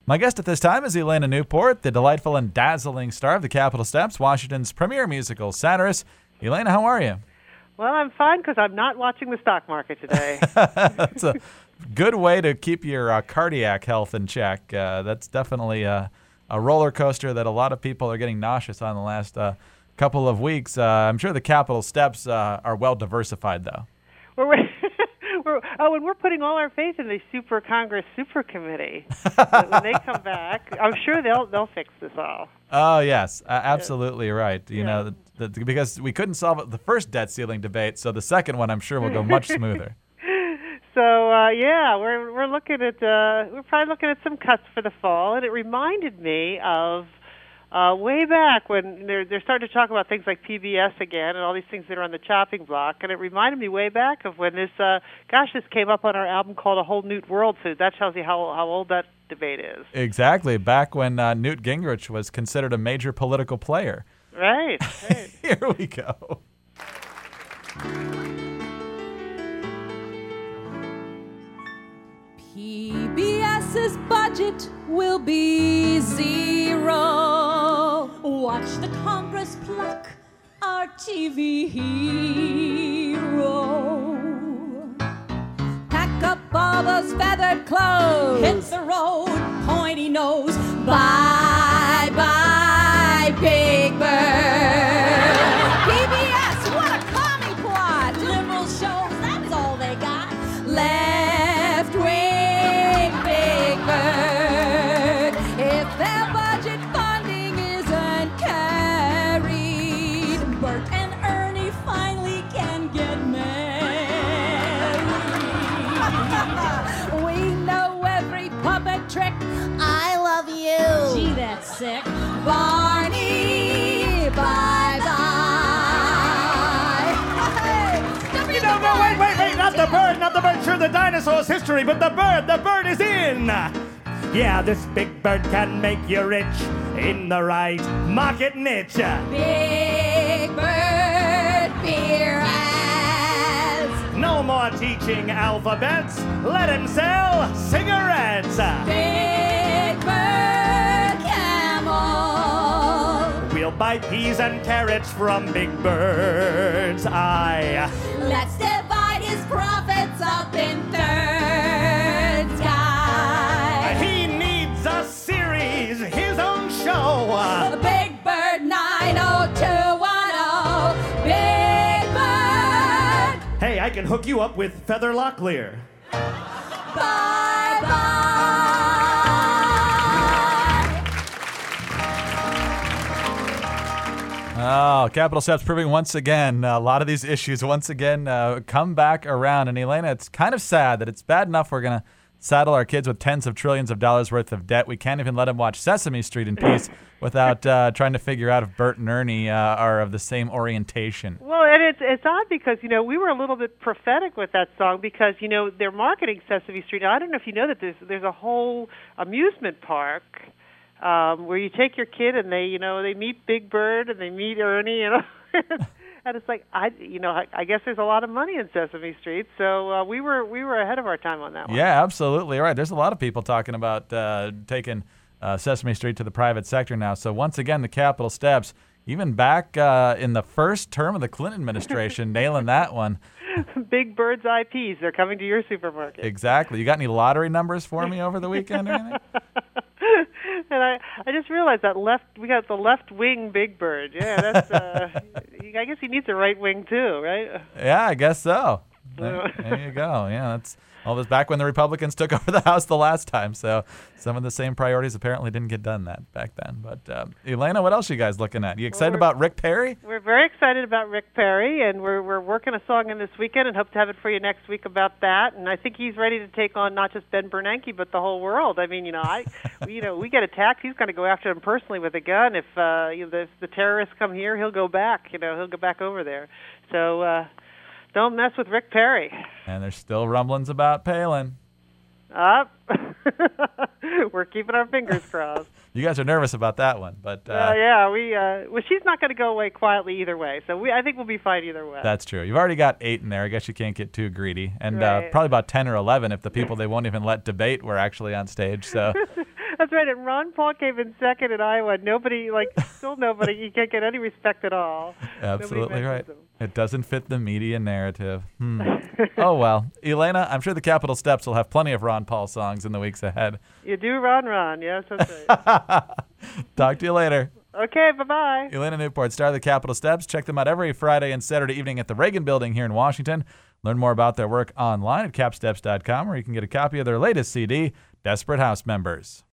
My guest at this time is Elena Newport, the delightful and dazzling star of the Capitol Steps, Washington's premier musical satirist. Elena, how are you? Well, I'm fine because I'm not watching the stock market today. That's a good way to keep your cardiac health in check. That's definitely a roller coaster that a lot of people are getting nauseous on the last couple of weeks. I'm sure the Capitol Steps are well diversified, though. And we're putting all our faith in the Super Congress Super Committee. When they come back, I'm sure they'll fix this all. Oh, yes, absolutely right. You know, because we couldn't solve the first debt ceiling debate, so the second one I'm sure will go much smoother. So we're looking at we're probably looking at some cuts for the fall, and it reminded me of way back when they're starting to talk about things like PBS again and all these things that are on the chopping block, and it reminded me way back of when this came up on our album called A Whole New World. So that tells you how old that debate is. Exactly, back when Newt Gingrich was considered a major political player. Right. Here we go. PBS's budget will be zero. Watch the Congress pluck our TV hero. Pack up all those feathered clothes. Hit the road, pointy nose. Bye, bye, Big Bird. PBS, what a commie plot. Liberal shows, that's all they got. Left wing, Big Bird. If their budget funding isn't carried, Bert and Ernie finally can get married. We know every puppet trick. I love you. Gee, that's sick. Barney, bye-bye. You know, no, wait, not the bird, sure, the dinosaur's history, but the bird is in. Yeah, this big bird can make you rich in the right market niche. Big Bird beer ads. No more teaching alphabets, let him sell cigarettes. Big Bird camel. We'll buy peas and carrots from Big Bird's eye. Let's divide his profits up in thirds, guys. He needs a series, his own show. Big Bird 90210. Big Bird. Hey, I can hook you up with Feather Locklear. Bye-bye. Oh, Capitol Steps proving once again a lot of these issues once again come back around. And Elena, it's kind of sad that it's bad enough we're going to saddle our kids with tens of trillions of dollars worth of debt. We can't even let them watch Sesame Street in peace without trying to figure out if Bert and Ernie are of the same orientation. Well, and it's odd because, we were a little bit prophetic with that song because, they're marketing Sesame Street. Now, I don't know if you know that there's a whole amusement park where you take your kid and they meet Big Bird and they meet Ernie, and it's like I guess there's a lot of money in Sesame Street, so we were ahead of our time on that one. Yeah, absolutely right. There's a lot of people talking about taking Sesame Street to the private sector now. So once again, the Capitol Steps, even back in the first term of the Clinton administration, nailing that one. Big Bird's IPs, they're coming to your supermarket. Exactly. You got any lottery numbers for me over the weekend or anything? And I just realized that we got the left wing Big Bird. Yeah, that's. I guess he needs a right wing too, right? Yeah, I guess so. There you go. Yeah, that's all this back when the Republicans took over the House the last time. So some of the same priorities apparently didn't get done back then. But Elena, what else are you guys looking at? You excited about Rick Perry? We're very excited about Rick Perry, and we're working a song in this weekend and hope to have it for you next week about that. And I think he's ready to take on not just Ben Bernanke but the whole world. I mean, we get attacked, he's going to go after him personally with a gun. If the terrorists come here, he'll go back. He'll go back over there. So. Don't mess with Rick Perry. And there's still rumblings about Palin. We're keeping our fingers crossed. You guys are nervous about that one, but she's not going to go away quietly either way. So I think we'll be fine either way. That's true. You've already got 8 in there. I guess you can't get too greedy, and right. Probably about 10 or 11 if the people they won't even let debate were actually on stage. So That's right. And Ron Paul came in second in Iowa. Nobody, still nobody. He can't get any respect at all. Absolutely right. It doesn't fit the media narrative. Oh, well. Elena, I'm sure the Capitol Steps will have plenty of Ron Paul songs in the weeks ahead. You do, Ron. Yes, that's right. Talk to you later. Okay, bye-bye. Elena Newport, star of the Capitol Steps. Check them out every Friday and Saturday evening at the Reagan Building here in Washington. Learn more about their work online at capsteps.com, where you can get a copy of their latest CD, Desperate House Members.